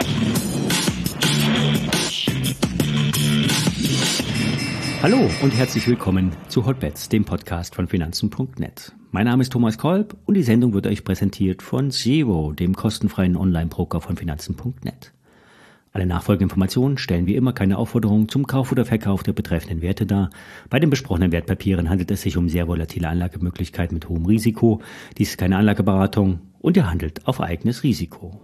Hallo und herzlich willkommen zu Hotbets, dem Podcast von Finanzen.net. Mein Name ist Thomas Kolb und die Sendung wird euch präsentiert von Zero, dem kostenfreien Online-Broker von Finanzen.net. Alle nachfolgenden Informationen stellen wie immer keine Aufforderung zum Kauf oder Verkauf der betreffenden Werte dar. Bei den besprochenen Wertpapieren handelt es sich um sehr volatile Anlagemöglichkeiten mit hohem Risiko. Dies ist keine Anlageberatung und ihr handelt auf eigenes Risiko.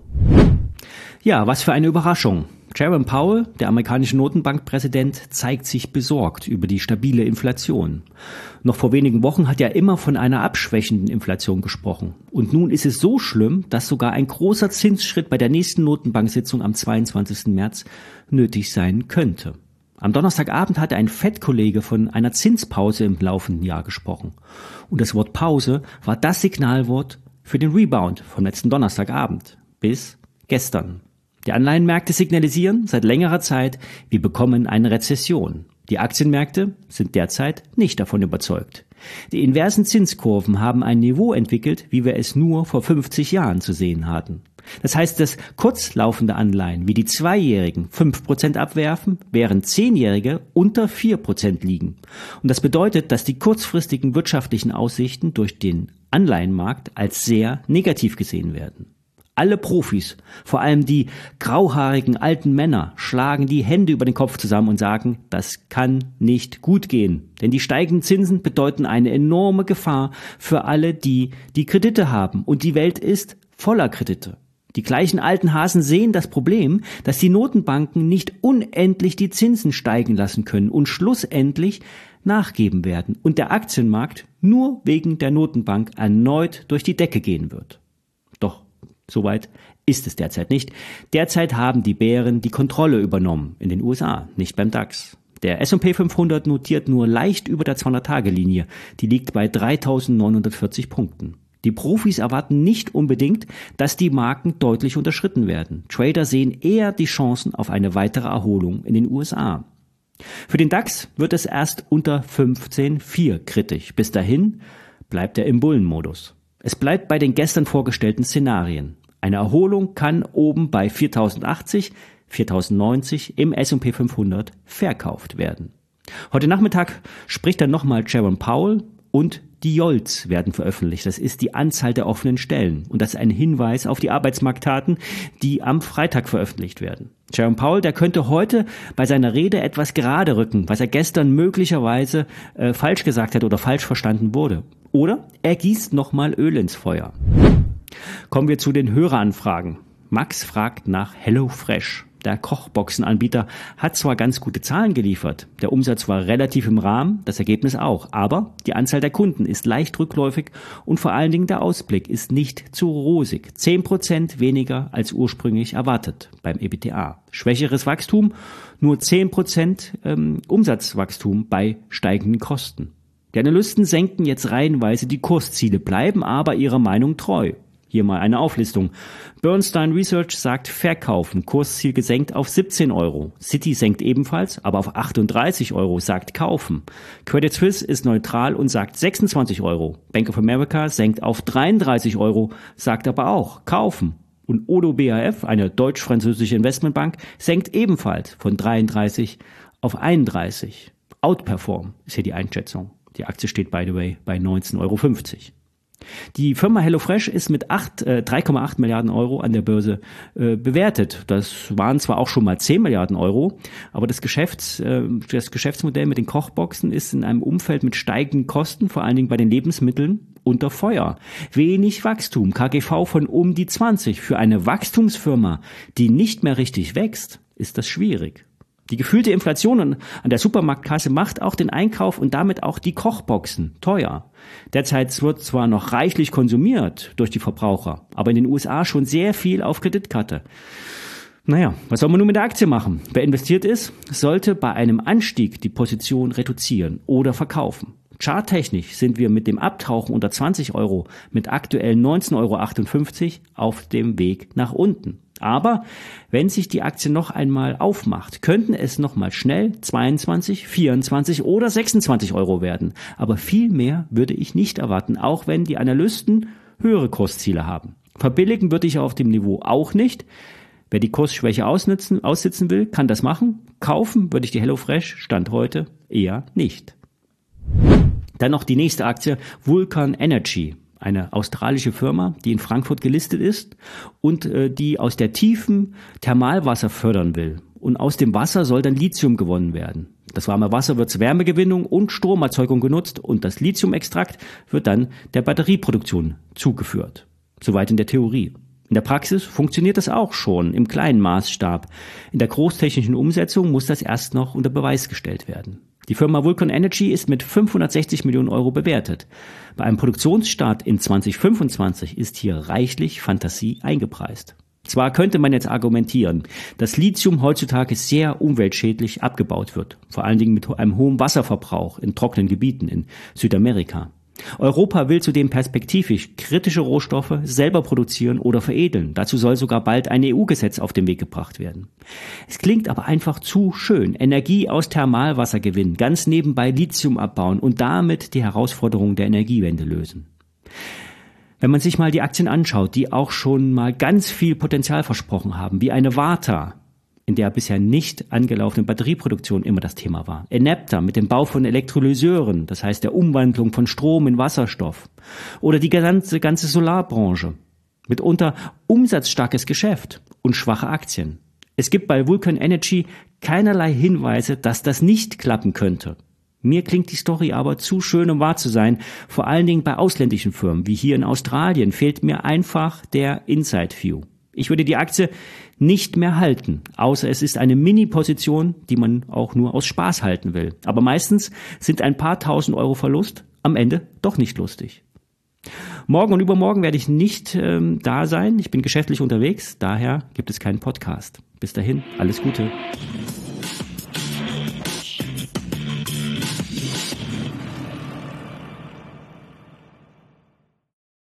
Ja, was für eine Überraschung. Jerome Powell, der amerikanische Notenbankpräsident, zeigt sich besorgt über die stabile Inflation. Noch vor wenigen Wochen hat er immer von einer abschwächenden Inflation gesprochen. Und nun ist es so schlimm, dass sogar ein großer Zinsschritt bei der nächsten Notenbanksitzung am 22. März nötig sein könnte. Am Donnerstagabend hatte ein Fed-Kollege von einer Zinspause im laufenden Jahr gesprochen. Und das Wort Pause war das Signalwort für den Rebound vom letzten Donnerstagabend bis gestern. Die Anleihenmärkte signalisieren seit längerer Zeit, wir bekommen eine Rezession. Die Aktienmärkte sind derzeit nicht davon überzeugt. Die inversen Zinskurven haben ein Niveau entwickelt, wie wir es nur vor 50 Jahren zu sehen hatten. Das heißt, dass kurzlaufende Anleihen wie die Zweijährigen 5% abwerfen, während Zehnjährige unter 4% liegen. Und das bedeutet, dass die kurzfristigen wirtschaftlichen Aussichten durch den Anleihenmarkt als sehr negativ gesehen werden. Alle Profis, vor allem die grauhaarigen alten Männer, schlagen die Hände über den Kopf zusammen und sagen, das kann nicht gut gehen. Denn die steigenden Zinsen bedeuten eine enorme Gefahr für alle, die Kredite haben. Und die Welt ist voller Kredite. Die gleichen alten Hasen sehen das Problem, dass die Notenbanken nicht unendlich die Zinsen steigen lassen können und schlussendlich nachgeben werden und der Aktienmarkt nur wegen der Notenbank erneut durch die Decke gehen wird. Doch soweit ist es derzeit nicht. Derzeit haben die Bären die Kontrolle übernommen in den USA, nicht beim DAX. Der S&P 500 notiert nur leicht über der 200-Tage-Linie. Die liegt bei 3.940 Punkten. Die Profis erwarten nicht unbedingt, dass die Marken deutlich unterschritten werden. Trader sehen eher die Chancen auf eine weitere Erholung in den USA. Für den DAX wird es erst unter 15,4 kritisch. Bis dahin bleibt er im Bullenmodus. Es bleibt bei den gestern vorgestellten Szenarien. Eine Erholung kann oben bei 4.080, 4.090 im S&P 500 verkauft werden. Heute Nachmittag spricht dann nochmal Jerome Powell und die JOLTS werden veröffentlicht. Das ist die Anzahl der offenen Stellen. Und das ist ein Hinweis auf die Arbeitsmarktdaten, die am Freitag veröffentlicht werden. Jerome Powell, der könnte heute bei seiner Rede etwas gerade rücken, was er gestern möglicherweise falsch gesagt hat oder falsch verstanden wurde. Oder er gießt nochmal Öl ins Feuer. Kommen wir zu den Höreranfragen. Max fragt nach HelloFresh. Der Kochboxenanbieter hat zwar ganz gute Zahlen geliefert, der Umsatz war relativ im Rahmen, das Ergebnis auch, aber die Anzahl der Kunden ist leicht rückläufig und vor allen Dingen der Ausblick ist nicht zu rosig. 10% weniger als ursprünglich erwartet beim EBITDA. Schwächeres Wachstum, nur 10% Umsatzwachstum bei steigenden Kosten. Die Analysten senken jetzt reihenweise die Kursziele, bleiben aber ihrer Meinung treu. Hier mal eine Auflistung. Bernstein Research sagt Verkaufen, Kursziel gesenkt auf 17 Euro. Citi senkt ebenfalls, aber auf 38 Euro, sagt Kaufen. Credit Suisse ist neutral und sagt 26 Euro. Bank of America senkt auf 33 Euro, sagt aber auch Kaufen. Und Oddo BHF, eine deutsch-französische Investmentbank, senkt ebenfalls von 33 auf 31. Outperform ist hier die Einschätzung. Die Aktie steht, by the way, bei 19,50 Euro. Die Firma HelloFresh ist mit 3,8 Milliarden Euro an der Börse bewertet. Das waren zwar auch schon mal 10 Milliarden Euro, aber das Geschäftsmodell mit den Kochboxen ist in einem Umfeld mit steigenden Kosten, vor allen Dingen bei den Lebensmitteln, unter Feuer. Wenig Wachstum, KGV von um die 20. Für eine Wachstumsfirma, die nicht mehr richtig wächst, ist das schwierig. Die gefühlte Inflation an der Supermarktkasse macht auch den Einkauf und damit auch die Kochboxen teuer. Derzeit wird zwar noch reichlich konsumiert durch die Verbraucher, aber in den USA schon sehr viel auf Kreditkarte. Naja, was soll man nun mit der Aktie machen? Wer investiert ist, sollte bei einem Anstieg die Position reduzieren oder verkaufen. Charttechnisch sind wir mit dem Abtauchen unter 20 Euro mit aktuell 19,58 Euro auf dem Weg nach unten. Aber wenn sich die Aktie noch einmal aufmacht, könnten es noch mal schnell 22, 24 oder 26 Euro werden. Aber viel mehr würde ich nicht erwarten, auch wenn die Analysten höhere Kursziele haben. Verbilligen würde ich auf dem Niveau auch nicht. Wer die Kursschwäche aussitzen will, kann das machen. Kaufen würde ich die HelloFresh Stand heute eher nicht. Dann noch die nächste Aktie, Vulcan Energy, eine australische Firma, die in Frankfurt gelistet ist und die aus der Tiefen Thermalwasser fördern will. Und aus dem Wasser soll dann Lithium gewonnen werden. Das warme Wasser wird zur Wärmegewinnung und Stromerzeugung genutzt und das Lithiumextrakt wird dann der Batterieproduktion zugeführt. Soweit in der Theorie. In der Praxis funktioniert das auch schon im kleinen Maßstab. In der großtechnischen Umsetzung muss das erst noch unter Beweis gestellt werden. Die Firma Vulcan Energy ist mit 560 Millionen Euro bewertet. Bei einem Produktionsstart in 2025 ist hier reichlich Fantasie eingepreist. Zwar könnte man jetzt argumentieren, dass Lithium heutzutage sehr umweltschädlich abgebaut wird, vor allen Dingen mit einem hohen Wasserverbrauch in trockenen Gebieten in Südamerika. Europa will zudem perspektivisch kritische Rohstoffe selber produzieren oder veredeln. Dazu soll sogar bald ein EU-Gesetz auf den Weg gebracht werden. Es klingt aber einfach zu schön. Energie aus Thermalwasser gewinnen, ganz nebenbei Lithium abbauen und damit die Herausforderungen der Energiewende lösen. Wenn man sich mal die Aktien anschaut, die auch schon mal ganz viel Potenzial versprochen haben, wie eine Varta, in der bisher nicht angelaufene Batterieproduktion immer das Thema war. Enapta mit dem Bau von Elektrolyseuren, das heißt der Umwandlung von Strom in Wasserstoff. Oder die ganze Solarbranche. Mitunter umsatzstarkes Geschäft und schwache Aktien. Es gibt bei Vulcan Energy keinerlei Hinweise, dass das nicht klappen könnte. Mir klingt die Story aber zu schön, um wahr zu sein. Vor allen Dingen bei ausländischen Firmen, wie hier in Australien, fehlt mir einfach der Inside-View. Ich würde die Aktie nicht mehr halten, außer es ist eine Mini-Position, die man auch nur aus Spaß halten will. Aber meistens sind ein paar tausend Euro Verlust am Ende doch nicht lustig. Morgen und übermorgen werde ich nicht da sein. Ich bin geschäftlich unterwegs, daher gibt es keinen Podcast. Bis dahin, alles Gute.